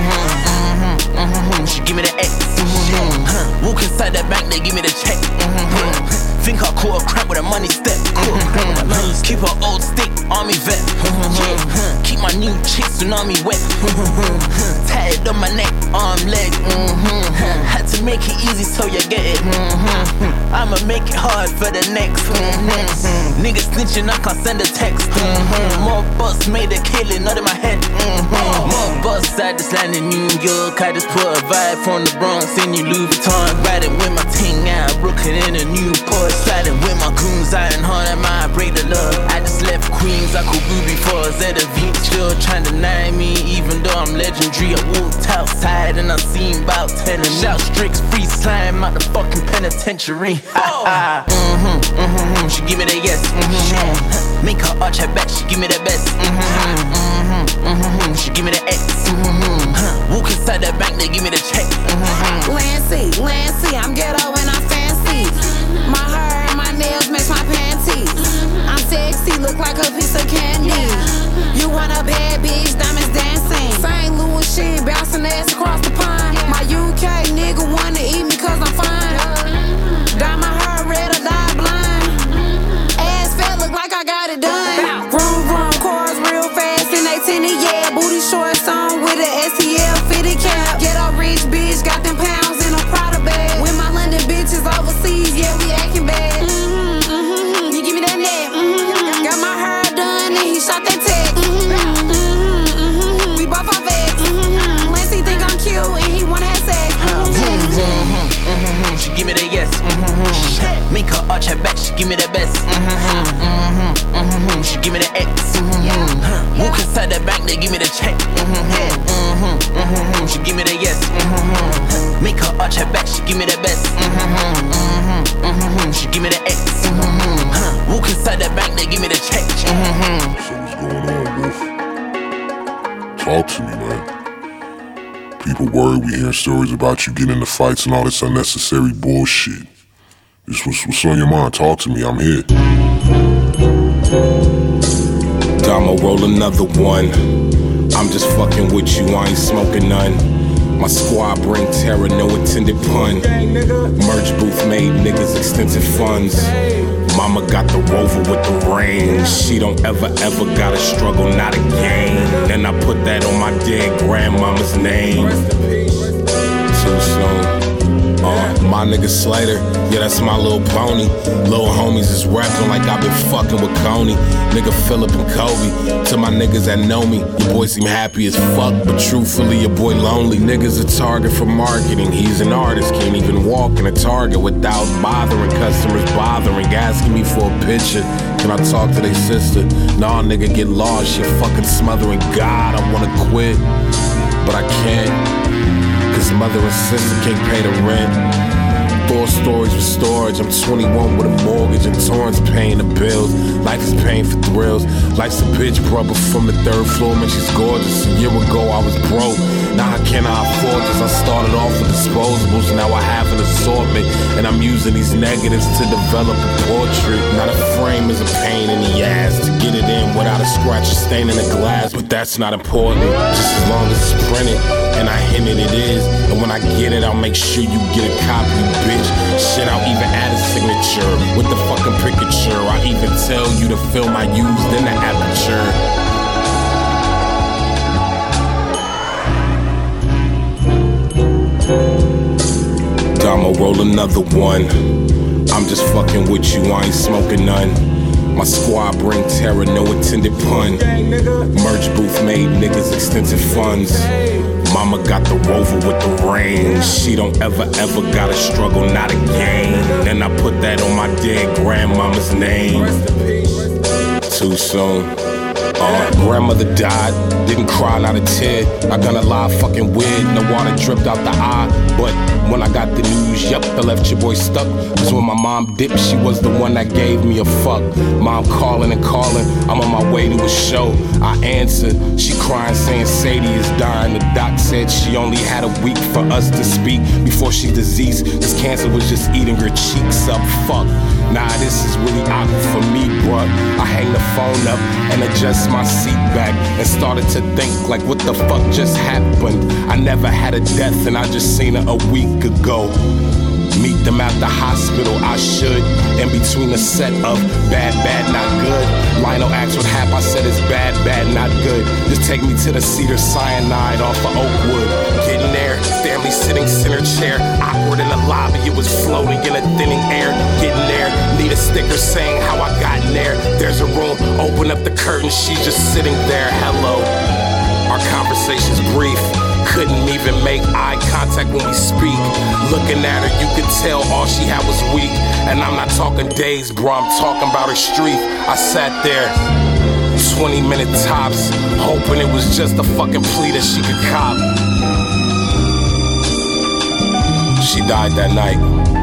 She give me the X. Walk inside that bank, they give me the check. Think I caught a crap with a money step. Keep her old stick, army vet. Keep my new chick tsunami wet. Tatted on my neck, arm, leg. Had to make it easy so you get it. I'ma make it hard for the next. Niggas snitching, I can't send a text. More bus made a killing out of my head. More bus, I just landed in New York. I just put a vibe from the Bronx in New Louis Vuitton. Riding with my ting out, Brooklyn in a Newport. Sliding with my goons, iron hard, I might break the love. I just left Queens, I could booby for a ZV. Still trying to deny me, even though I'm legendary. I walked outside and I seen about 10 and shout Strix, free slime out the fucking penitentiary. She give me the yes. Make her arch her back, she give me the best. She give me the X. Walk inside that bank, they give me the check.
Lancy, I'm ghetto and I'm fancy. My hair and my nails match my panties. I'm sexy, look like a piece of candy. You want a bad bitch, diamonds dancing. St. Louis shit, bouncing ass across the pond. My UK nigga wanna eat me cause I'm fine. Dye my hair red or die blind. Ass fat, look like I got it done. Vroom vroom, cars real fast in they tinny, yeah. Booty shorts on with a STL fitted cap. Get a rich bitch, got them pounds in a Prada bag. With my London bitches overseas, yeah, we acting bad. You give me that neck. Got my hair done and he shot that tech. We both are vex. Lancy think I'm cute and he wanna have sex.
She give me the yes. Make her arch her back, she give me the best. She give me the X. Walk inside the bank, they give me the check. She give me the yes. Make her arch her back, she give me the best. She give me the X. Walk inside the bank, they give me the check.
So what's going on, Wolf? Talk to me, man. People worry we hear stories about you getting into fights and all this unnecessary bullshit. Just what's on your mind? Talk to me, I'm here.
I'ma roll another one. I'm just fucking with you, I ain't smoking none. My squad bring terror, no intended pun. Merch booth made niggas extensive funds. Mama got the Rover with the range. She don't ever gotta struggle, not again. And I put that on my dead grandmama's name. Too soon. My nigga Slater, yeah, that's my little pony. Little homies is rapping like I've been fucking with Coney. Nigga Phillip and Kobe. To my niggas that know me, your boy seem happy as fuck, but truthfully, your boy lonely. Niggas a target for marketing. He's an artist, can't even walk in a Target without bothering customers, bothering, asking me for a picture. Can I talk to their sister? Nah, nigga, get lost, you're fucking smothering. God, I wanna quit, but I can't. Cause mother and sister can't pay the rent. 4 stories with storage. I'm 21 with a mortgage and Torrance paying the bills. Life is paying for thrills. Life's a bitch, brother, from the 3rd floor. Man, she's gorgeous. A year ago I was broke. Now I cannot afford this. I started off with disposables. Now I have an assortment, and I'm using these negatives to develop a portrait. Now the frame is a pain in the ass to get it in without a scratch or stain in the glass. But that's not important, just as long as it's printed. And I hinted it is. And when I get it, I'll make sure you get a copy, bitch. Shit, I'll even add a signature with the fucking picture. I even tell you the film I used in the aperture. I'ma roll another one. I'm just fucking with you, I ain't smoking none. My squad bring terror, no intended pun. Merch booth made niggas extensive funds. Mama got the Rover with the range. She don't ever gotta struggle, not again. And I put that on my dead grandmama's name. Too soon. Grandmother died, didn't cry, not a tear. I gonna lie, fucking weird, no water dripped out the eye. But when I got the news, yup, I left your boy stuck. Cause when my mom dipped, she was the one that gave me a fuck. Mom calling and calling, I'm on my way to a show. I answered, she crying saying Sadie is dying. The doc said she only had a week for us to speak before she deceased. This cancer was just eating her cheeks up, fuck. Nah, this is really awkward for me, bruh. I hang the phone up and adjust my seat back and started to think like what the fuck just happened. I never had a death and I just seen her a week ago. Meet them at the hospital, I should. In between the set of bad, not good. Lionel asked what happened, I said it's bad, not good. Just take me to the Cedar Cyanide off of Oakwood. Getting there, family sitting center chair. Awkward in the lobby, it was floating in a thinning air. Getting there, need a sticker saying how I got in there. There's a room, open up the curtain, she's just sitting there, hello. Our conversation's brief. Couldn't even make eye contact when we speak. Looking at her, you could tell all she had was weak. And I'm not talking days, bro, I'm talking about her street. I sat there, 20-minute tops, hoping it was just a fucking plea that she could cop. She died that night.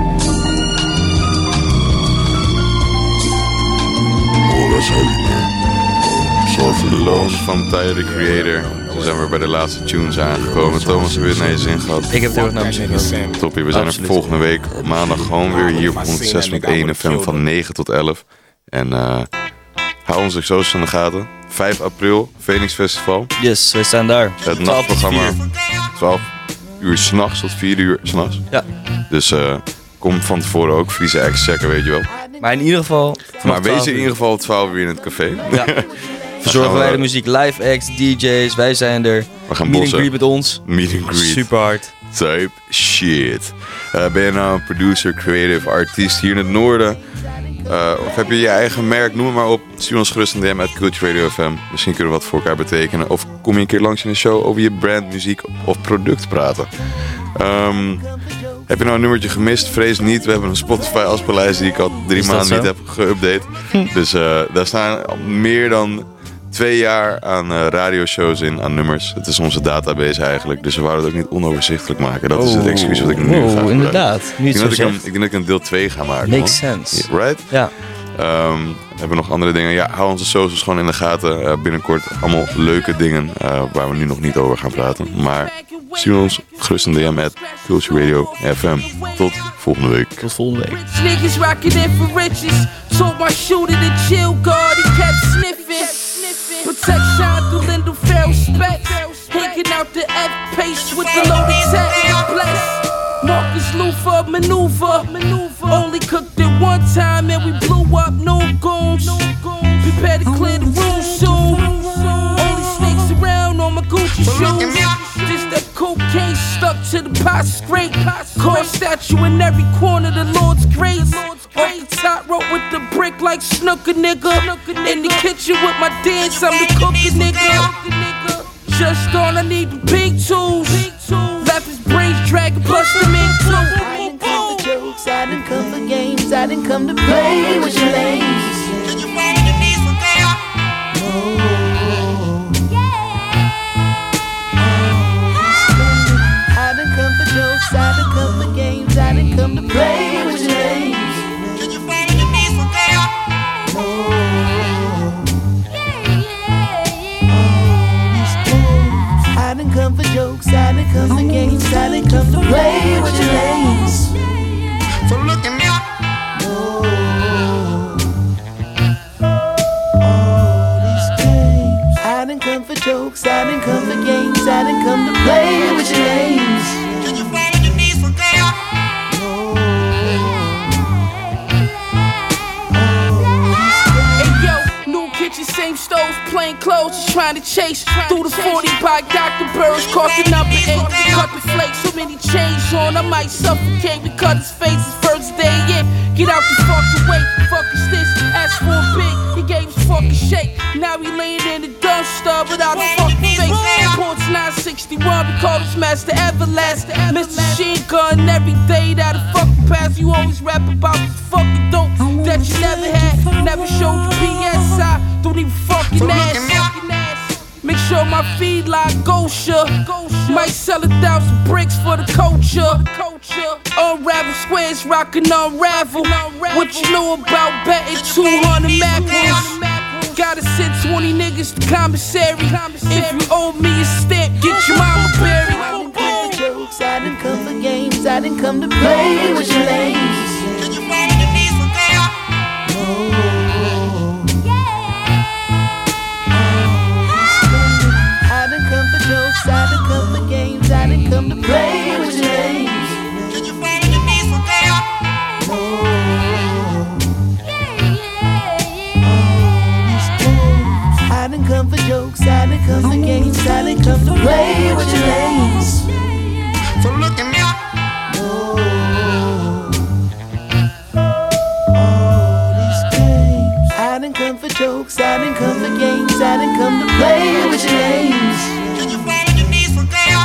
Oh, that's heavy, man. Sorry for the loss.
Van Tyler, the Creator. We zijn weer bij de laatste tunes aangekomen. Thomas, heb je weer naar je zin gehad?
Ik heb heel erg naar mijn zin gehad.
Toppie, we zijn er volgende week maandag gewoon weer hier op 106.1 FM van 9 tot 11. En hou onze socials in de gaten. 5 april, Phoenix Festival.
Yes, wij staan daar.
Het nachtprogramma. 12 uur s'nachts tot 4 uur s'nachts.
Ja.
Dus kom van tevoren ook Friese acts checken, weet je wel.
Maar in ieder geval...
Maar wees in ieder geval 12 uur in het café.
Ja. Verzorgen wij de muziek, live acts, DJ's, wij zijn er.
We gaan
meet and greet met ons.
Meet and greet.
Super hard.
Type shit. Ben je nou een producer, creative, artiest hier in het noorden? Of heb je je eigen merk? Noem het maar op. Stuur ons gerust een DM uit Culture Radio FM. Misschien kunnen we wat voor elkaar betekenen. Of kom je een keer langs in de show over je brand, muziek of product praten. Heb je nou een nummertje gemist? Vrees niet. We hebben een Spotify afspeellijst die ik al 3 maanden niet heb geüpdate. Dus daar staan al meer dan 2 jaar aan radioshows in, aan nummers. Het is onze database eigenlijk. Dus we wouden het ook niet onoverzichtelijk maken. Dat is het excuus wat ik nu ga gebruiken.
Inderdaad.
Ik denk dat ik een deel 2 ga maken.
Makes sense.
Right?
Ja.
Hebben we nog andere dingen? Ja, hou onze socials gewoon in de gaten. Binnenkort allemaal leuke dingen waar we nu nog niet over gaan praten. Maar stuur ons gerust een DM at Culture Radio FM. Tot volgende week.
Tot volgende week.
Niggas rocking in for riches. Told my shooter to chill, guard, he kept sniffing. Protection through Lindell Farrell specs. Hanging out the F-pace with the loaded tech. Bless. Marcus Luther maneuver. Only cooked it one time and we blew up, no goons. Prepare to clear the room soon. Only snakes around on my Gucci shoes. Just that coke cane stuck to the pot scrape. Car statue in every corner, the Lord's grace. Off the top rope with the brick like snooker, nigga. In the kitchen with my dance, I'm the cooker, nigga. Just on, I need the big tools. Left his brains dragging, bust them in two.
I didn't come for jokes, I didn't come for games, I didn't come to play with your lanes. Can you fall on your knees for God? I didn't come for jokes, I didn't come for games, I didn't come to play with your lanes. Can you fall on your knees for God? I didn't come for jokes, I didn't come for games, I didn't come to play with your lanes. So look at me. I didn't come for jokes, I didn't come for games, I didn't come to play with your lanes. Can you fall on your knees for God?
Hey yo, new kitchen, same stoves, plain clothes, just trying to chase through the 40 by Dr. Burris, caught the number 8, cut the flakes, so many chains on, I might suffocate because his face is first day in. Get out the fucking way, fuck is this? Ask for a big, he gave his fucking shake. Now he laying in the dumpster without a fucking face. Ports 961, we call this Master Everlasting. Mr. Machine Gun, every day that a fucking pass. You always rap about this fucking dope that you never had. Never showed you PSI, don't even fucking ass. Make sure my feed line kosher. Might sell 1,000 bricks for the culture. Unravel squares, rockin' unravel. What you know about betting 200 macros? Gotta send 20 niggas to commissary. If you owe me a stamp, get your mama buried.
I didn't come for jokes, I didn't come for games, I didn't come to play with your lanes. Can you fall on your knees for God? I didn't come for jokes, I didn't come for games, I didn't come to play with your lanes. Can you fall on your knees for God? I didn't come for jokes, I didn't come for games, I didn't come to play with your lanes. So look at me. I didn't come for jokes, I didn't come for games, I didn't come to play with your lanes. Can you fall on your knees for God?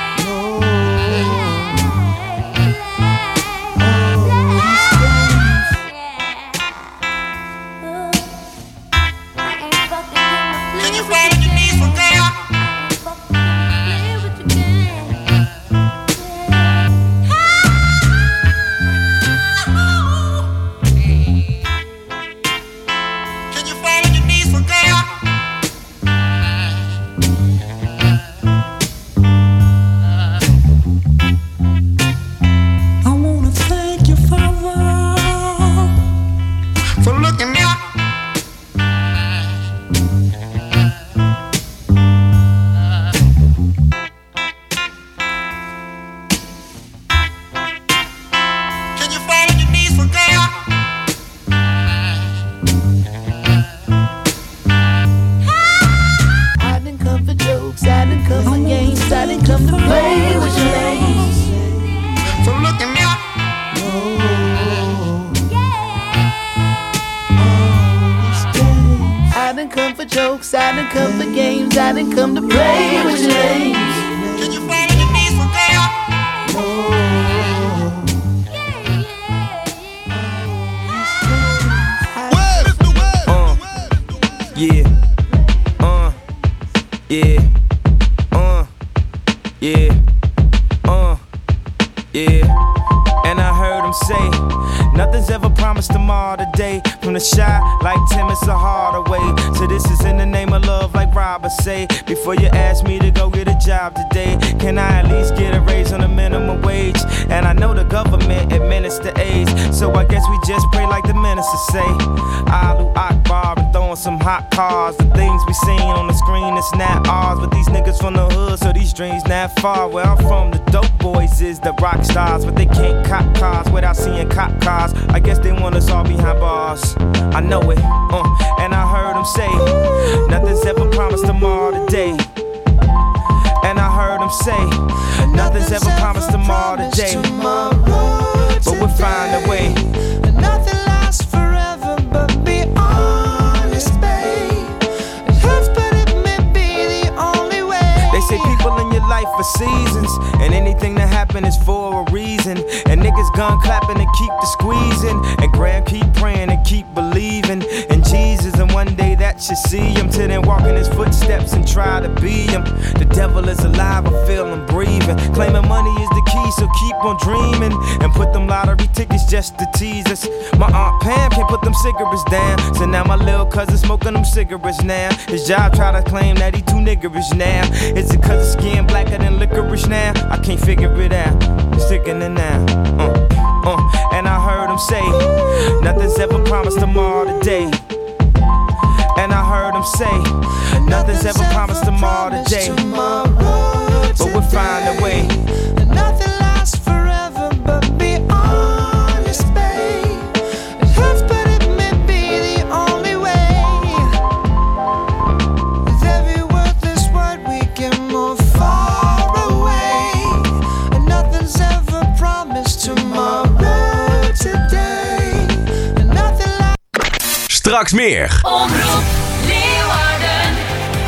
Before you ask me to go get a job today, can I at least get a raise on the minimum wage? And I know the government administer AIDS, so I guess we just pray like the minister say. Allahu Akbar and throwing some hot cars. The things we seen on the screen, it's not ours. But these niggas from the hood, so these dreams not far. Where I'm from, the dope boys is the rock stars, but they can't cop cars without seeing cop cars. I guess they want us all behind bars. I know it, and I heard them say, nothing's ever promised tomorrow today. And I heard them say, niggas gun clapping and keep the squeezing. And Graham keep praying and keep believing in Jesus. And one day that you see him, till then walk in his footsteps and try to be him. The devil is alive, I feel him breathing. Claiming money is the key, so keep on dreaming. And put them lottery tickets just to tease us. My Aunt Pam can't put them cigarettes down, so now my little cousin smoking them cigarettes now. His job try to claim that he too niggerish now. Is it cause his skin blacker than licorice now? I can't figure it out, sticking it now. And I heard him say, nothing's ever promised tomorrow today. And I heard him say, nothing's ever promised tomorrow today. But we'll find a way.
Nothing lasts forever, but be honest, babe. It hurts, but it may be the only way. With every worthless word, we can move far away. And nothing's ever promised tomorrow today. And nothing lasts.
Straks meer.
Omroep Leeuwarden.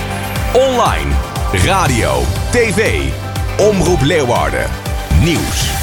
Online, radio, tv. Omroep Leeuwarden. Nieuws.